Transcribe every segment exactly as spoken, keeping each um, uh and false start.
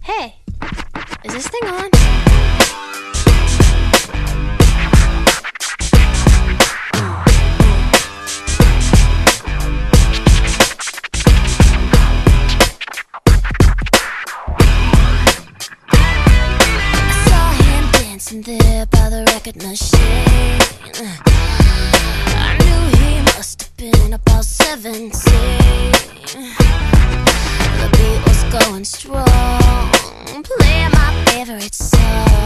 Hey, is this thing on? I saw him dancing there by the record machine. I knew he must have been about seventeen. The beat was going strong, playing my favorite song.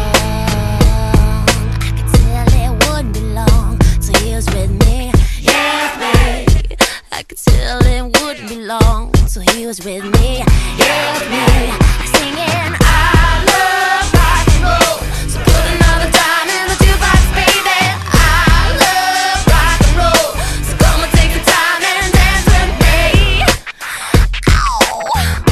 I could tell it wouldn't be long till he was with me, yeah, me. I could tell it wouldn't be long till he was with me, yeah, me. Singing, I love rock and roll, so put another dime in the jukebox, baby. I love rock and roll, so come and take the time and dance with me. Ow.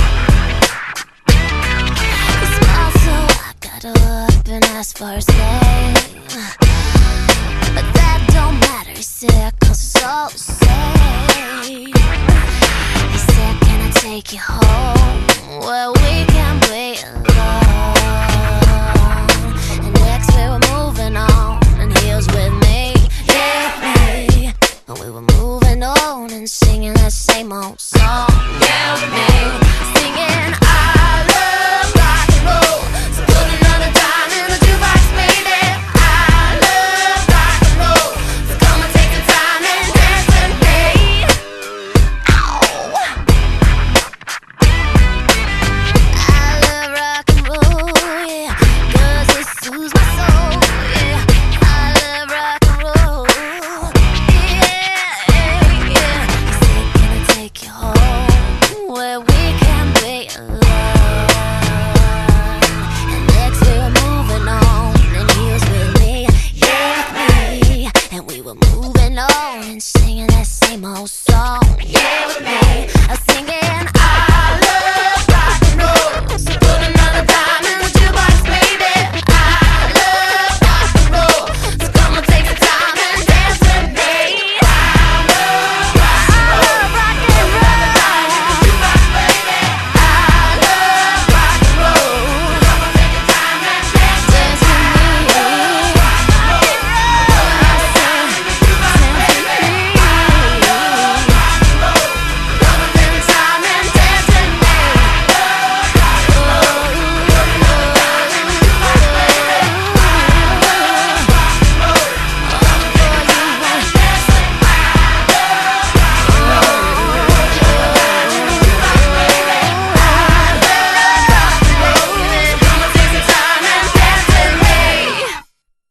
He smiled, so I got up and asked for his name, but that don't matter, he said, cause it's all the same. He said, can I take you home where we can play alone? And next we were moving on, and he was with me, yeah, me. And we were moving on and singing that same old song, yeah, me.